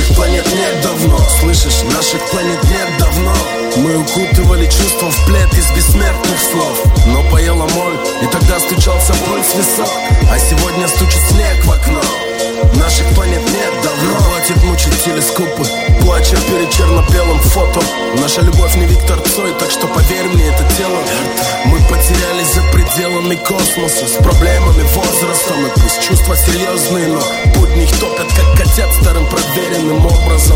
Наших планет нет давно, слышишь, наших планет нет давно. Мы укутывали чувства в плед из бессмертных слов. Но поела моль, и тогда стучался пульс в висок. А сегодня стучит снег в окно. Наших планет нет давно. Хватит мучить телескопы, плача перед черно-белым фото. Наша любовь не Виктор Цой, так что поверь мне, это тело. Мы потерялись за пределами космоса, с проблемами, возрастом. И пусть чувства серьезные, но будни их топят, как котят, старым проверенным образом.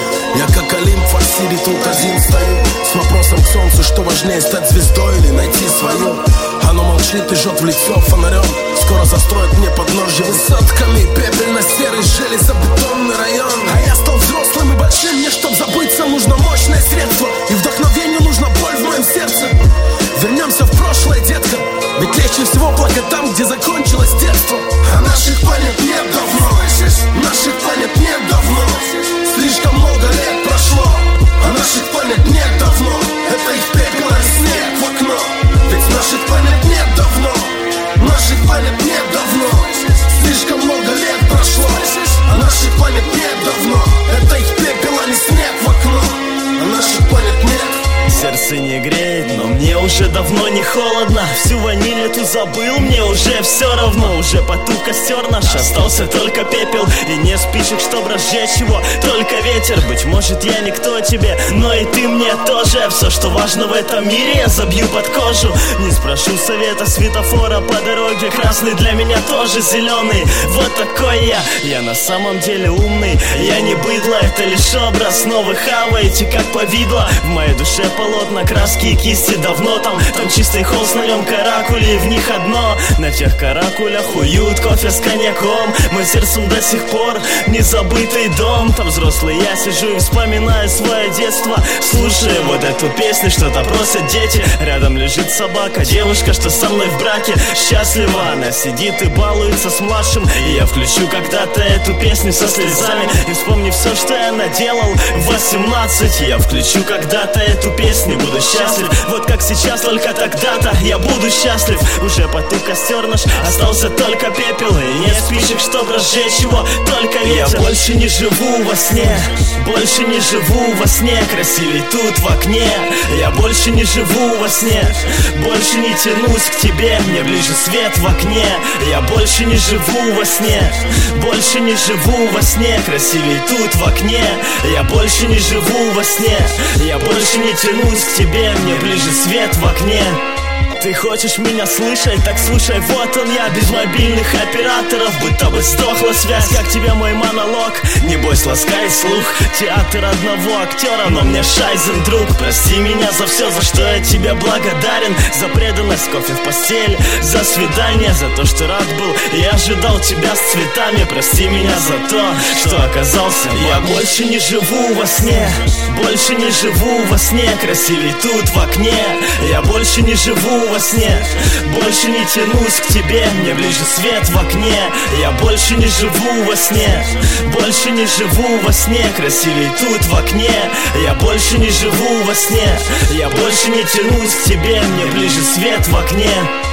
Я как Олимп в Ассире тут один стою, с вопросом к солнцу, что важнее, стать звездой или найти свою. Оно молчит и жжет в лицо фонарем. Скоро застроят мне подножье высотками. Пепельно-серый железобетонный район. А я стал взрослым и большим. Мне, чтоб забыться, нужно мощное средство. И вдохновению нужна боль в моем сердце. Вернемся в прошлое, детка. Ведь легче всего плакать там, где закончилось детство. А наших планет нет давно. Наших планет нет давно. Слишком много лет прошло. А наших планет нет давно. Это их пепел и снег в окно. Ведь наших планет нет давно. Наших планет нет давно. Слишком много лет прошло. А наших планет нет давно. Это их пепел, а не снег в окно. А наших планет нет. Сердце не греет, но мне уже давно не холодно. Всю ваниль эту забыл, мне уже все равно. Уже потух костер наш, остался только пепел. И не спичек, чтоб разжечь его, только ветер. Быть может я никто тебе, но и ты мне тоже. Все, что важно в этом мире, я забью под кожу. Не спрошу совета светофора по дороге. Красный для меня тоже зеленый. Вот такой я на самом деле умный. Я не быдло, это лишь образ. Но вы хаваете как повидло. В моей душе полотна, краски и кисти давно там. Там чистый холст, на нем каракули, и в них одно. На тех каракулях уют, кофе с коньяком. Мой сердцем до сих пор незабытый дом. Там взрослый я сижу и вспоминаю свое детство. Слушаю вот эту песню, что-то просят дети. Рядом лежит собака, девушка, что со мной в браке. Счастлива, она сидит и балуется с младшим. И я включу когда-то эту песню со слезами. И вспомни все, что я наделал в 18. Я включу когда-то эту песню, буду счастлив. Вот как сейчас, только тогда-то я буду счастлив. Уже потух костер наш, остался только пепел. И нет спичек, чтоб разжечь его, только ветер. Я больше не живу во сне, больше не живу во сне. Красивей тут в окне. Я больше не живу во сне, больше не тянусь к тебе. Мне ближе свет в окне. Я больше не живу во сне, больше не живу во сне. Красивей тут в окне. Я больше не живу во сне. Я больше не тянусь к тебе, мне ближе свет в окне. Ты хочешь меня слышать, так слушай, вот он я. Без мобильных операторов, будто бы сдохла связь. Как тебе мой монолог, небось ласкает слух. Театр одного актера, но мне шайзен, друг. Прости меня за все, за что я тебе благодарен. За преданность, кофе в постель, за свидание, за то, что рад был и ожидал тебя с цветами. Прости меня за то, что оказался. Я больше не живу во сне, больше не живу во сне. Красивей тут в окне. Я больше не живу во сне, больше не тянусь к тебе. Мне ближе свет в окне. Я больше не живу во сне, больше не живу во сне. Красивей тут в окне. Я больше не живу во сне. Я больше не тянусь к тебе. Мне ближе свет в окне.